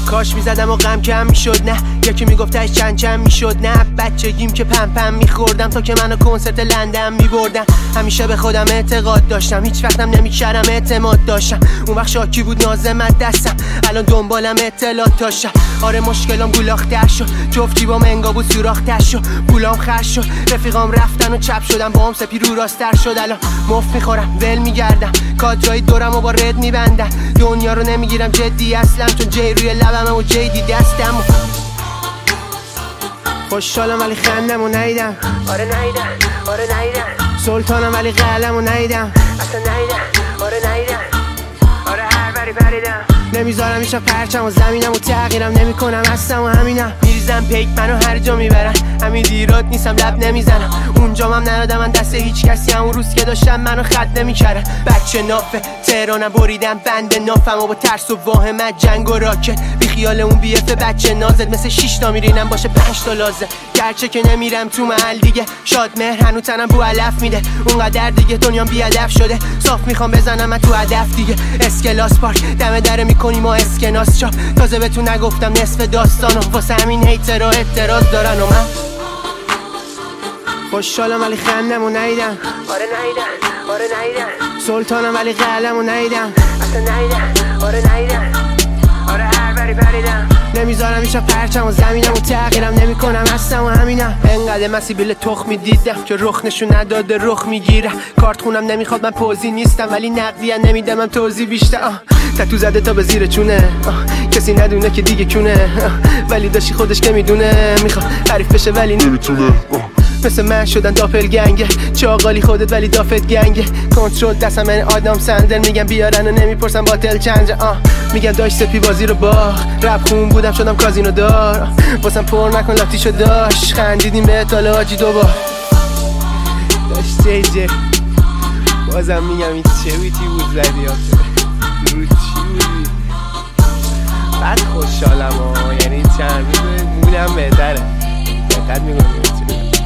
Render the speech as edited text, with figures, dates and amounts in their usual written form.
کاش میزدم و غم کم میشد، نه یکی میگفتش چند میشد، نه بچگیم که پم میخوردم تا که منو کنسرت لندن میبردن. همیشه به خودم اعتقاد داشتم، هیچ وقتم نمیکردم اعتماد داشتم. اون وقت شاکی بود نازمت دستم، الان دنبالم اطلاعات داشتم. آره مشکلام گولاختر شد، جفت جیبام انگا بود سوراختر شد، پولام خرج شد، رفیقام رفتن و چپ شدم، با هم سپی رو راستر شد. الان مفت میخورم ول میگردم، کادرای دورم و با رد میبندم. دنیا رو نمیگیرم جدی اصلا، چون جی روی لبم و جی دی دستم. خوشحالم ولی خندم و نیدم، آره نیدم، آره نیدم. سلطانم ولی قلم و نیدم، اصلا نیدم، آره نیدم. آره هر بری پریدم، نمیذارم ایشا پرچم و زمینم و تغییرم نمیکنم هستم و همینم. میریزم پیک منو هر جا میبرن، همین دیرات نیستم لب نمیزنم. اونجا هم ننادم من دست هیچ کسی، همون روز که داشتم منو خط نمیکردن. بچه نافه تهرانم بریدم بند نافم و با ترس و واهمت جنگ و راکت بی خیال اون بیفه بچه نازت. مثل 6 تا میرینم باشه 5 تا لازه، گرچه که نمیرم تو محل دیگه. شاد مهر هنو تنم بو علف میده، اونقدر دیگه دنیام بی هدف شده. صاف میخوام بزنم من تو هدف دیگه. اسکلاس پارک دم در میکنیم و اسکناس چاپ، تازه به تو نگفتم نصف داستانو، واسه همین هیترها اعتراض دارن. و من خوشحالم ولی خندم و نیدم، آره نیدم، آره نیدم. سلطانم ولی قلم و نیدم، اصلا نیدم، آره نیدم. آره هر بری پریدم، نمیذارم ایشا پرچم و زمینم و تغییرم نمیکنم هستم و همینم. انقدر مسیبیل تخمی دیدم که رخ نشون نداده رخ میگیرم. کارت خونم نمیخواد من پوزی نیستم، ولی نقدیه نمیدم من توضیح بیشتر. تتو زده تا به زیر چونه، کسی ندونه که دیگه کونه، ولی داشتی خودش که میدونه میخواد حریف بشه ولی نمیتونه. مثل من شدن داپل گنگه، چاقالی خودت ولی دافت گنگه. کنترل دستم من آدم سندر، میگم بیارن و نمیپرسم باتل چنجه. میگم داشت سپی بازی رو باخ، رپ خون بودم شدم کازینو دار. واسم پر نکن لاتیشو داشت، خندیدیم به اطاله آجی دوبار. داشت جی جی بازم میگم این چه بیتی بود زدی رو چی بودی. بعد خوشحالم یعنی چند روز مودم بهتره، دقت میکنم